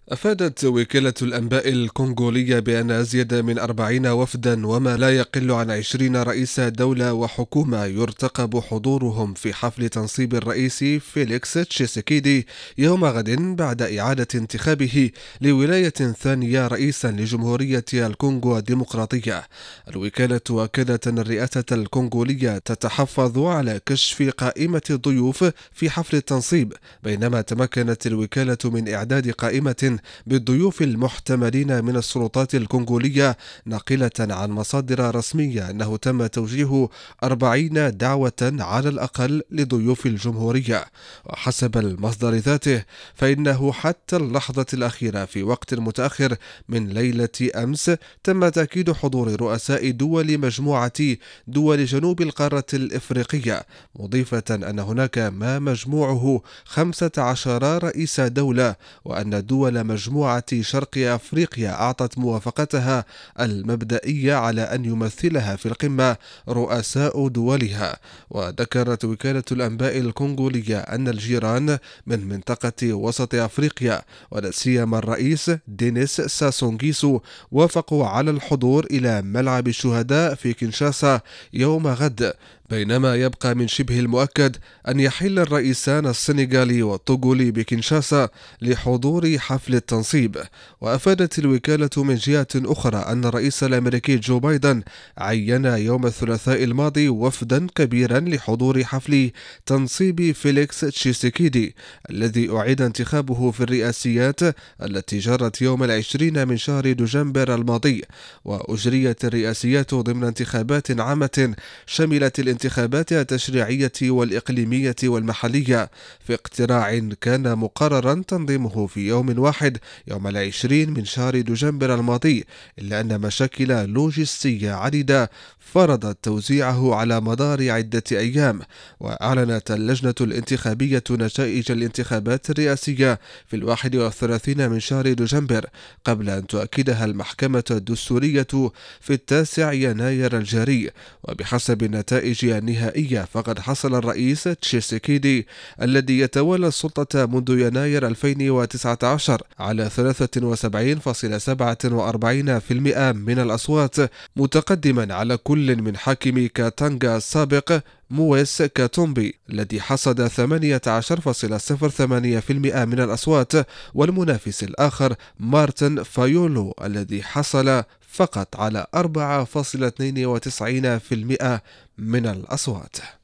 أفادت وكالة الأنباء الكونغولية بأن أزيد من 40 وفدا وما لا يقل عن 20 رئيس دولة وحكومة يرتقب حضورهم في حفل تنصيب الرئيس فيليكس تشيسيكيدي يوم غد بعد إعادة انتخابه لولاية ثانية رئيسا لجمهورية الكونغو الديمقراطية. الوكالة أكدت أن الرئاسة الكونغولية تتحفظ على كشف قائمة الضيوف في حفل التنصيب، بينما تمكنت الوكالة من إعداد قائمة بالضيوف المحتملين من السلطات الكونغولية، ناقلة عن مصادر رسمية أنه تم توجيه 40 دعوة على الأقل لضيوف الجمهورية. وحسب المصدر ذاته فإنه حتى اللحظة الأخيرة في وقت متأخر من ليلة أمس تم تأكيد حضور رؤساء دول مجموعة دول جنوب القارة الإفريقية، مضيفة أن هناك ما مجموعه 15 رئيس دولة، وأن دول مجموعة شرق أفريقيا أعطت موافقتها المبدئية على أن يمثلها في القمة رؤساء دولها. وذكرت وكالة الأنباء الكونغولية أن الجيران من منطقة وسط أفريقيا ولا سيما الرئيس دينيس ساسونغيسو وافقوا على الحضور إلى ملعب الشهداء في كينشاسا يوم غد، بينما يبقى من شبه المؤكد أن يحل الرئيسان السنغالي والطوغولي بكينشاسا لحضور حفل التنصيب. وأفادت الوكالة من جهة أخرى أن الرئيس الأمريكي جو بايدن عين يوم الثلاثاء الماضي وفدا كبيرا لحضور حفل تنصيب فيليكس تشيسيكيدي الذي أعيد انتخابه في الرئاسيات التي جرت يوم 20 من شهر دجنبر الماضي. وأجريت الرئاسيات ضمن انتخابات عامة شملت الانتخابات التشريعية والإقليمية والمحلية في اقتراع كان مقررا تنظيمه في يوم واحد يوم 20 من شهر دجنبر الماضي، إلا أن مشاكل لوجستية عديدة فرضت توزيعه على مدار عدة أيام. وأعلنت اللجنة الانتخابية نتائج الانتخابات الرئاسية في 31 من شهر دجنبر قبل أن تؤكدها المحكمة الدستورية في 9 يناير الجاري. وبحسب النتائج النهائية فقد حصل الرئيس تشيسيكيدي الذي يتولى السلطة منذ يناير 2019 على 73.47% من الأصوات، متقدما على كل من حاكم كاتانغا السابق مويس كاتومبي الذي حصد 18.08% من الأصوات، والمنافس الآخر مارتن فايولو الذي حصل فقط على 4.92% من الأصوات.